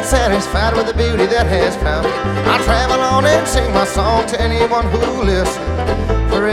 satisfied with the beauty that has found me. I travel on and sing my song to anyone who will listen.